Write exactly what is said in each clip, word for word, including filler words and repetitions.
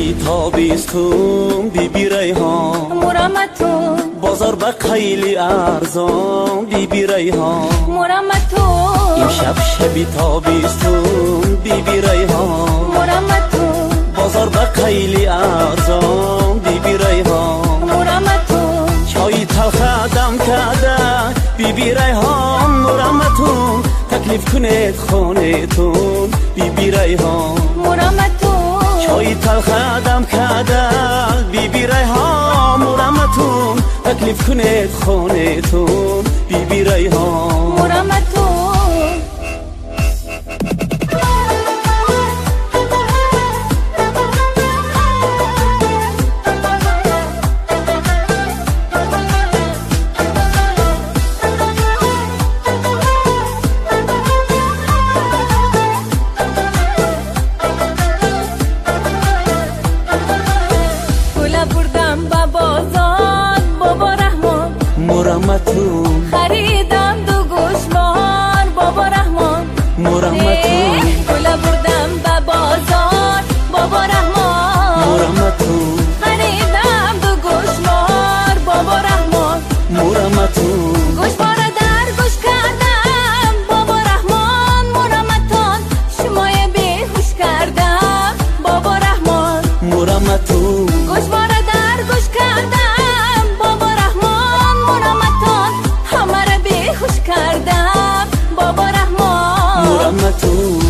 ماهی تابستون بی بی ریحان مرمتون بازار به خیلی ارزان بی بی ریحان مرمتون امشب شبی تابستون بی بی ریحان مرمتون بازار به خیلی ارزان بی بی ریحان مرمتون چای تلخ دم کرده بی بی ریحان مرمتون تکلیف کنید خانتون بی بی ریحان مرمتون چای تلخ دم کرده بی بی ریحان مرمتون تکلیف کنید خانتون بی بی ریحان مرمتون بردم با بازار بابا رحمان مرمتون خریدم دو گوشوار بابا رحمان مرمتون گل بردم با بازار بابا رحمان مرمتون خریدم دو گوشوار بابا رحمان مرمتون گوشوار در گوش کردم بابا رحمان مرمتون شمای بیهوش کردم بابا رحمان مرمتون گوشوار در گوش کردم بابا رحمان مرمتون همه را بیهوش کردم بابا رحمان مرمتون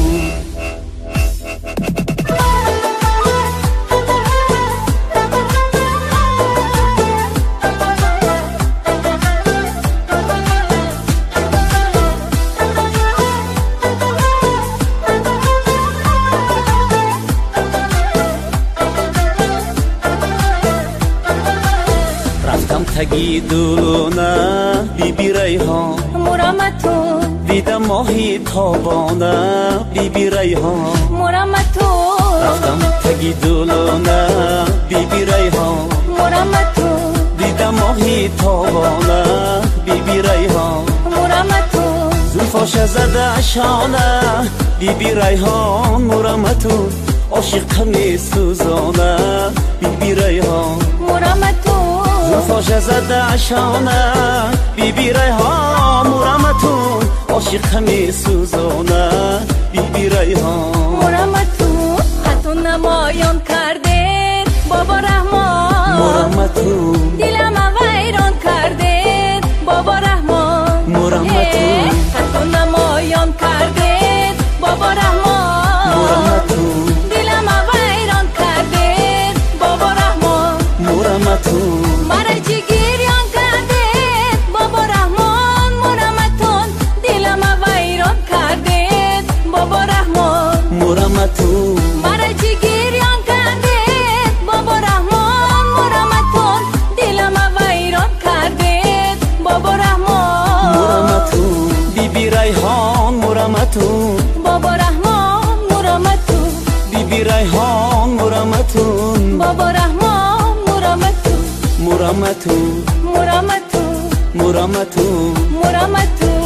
رفتم تگی دلونه بی بی ریحان مرمتون دیدم ماهی تابانه بی بی ریحان مرمتون رفتم تگی دلونه بی بی ریحان مرمتون دیدم ماهی تابانه بی بی ریحان مرمتون زلفاش زده شانه بی بی ریحان مرمتون عاشقم سوزانه بی بی ریحان مرمتون زلفاش زده شانه بی بی ریحان مرمتون عاشقم سوزانه بی بی ریحان مرمتون حتی نمایان کرده بابا رحمان مرمتون دلم ویران کرده بابا رحمان مرمتون حتی نمایان کرده بابا رحمان مرمتون دلم ویران کرده بابا رحمان مرمتون مرا جگریان کرده بابا رحمان مرمتون دلم ویران کرده بابا رحمان مرمتون مرا جگریان کرده بابا رحمان مرمتون دلم ویران کرده بابا رحمان مرمتون بی بی ریحان مرمتون بابا رحمان مرمتون بی بی ریحان مرمتون بابا رحمان مرمتون مرمتون مرمتون مرمتون مرمتون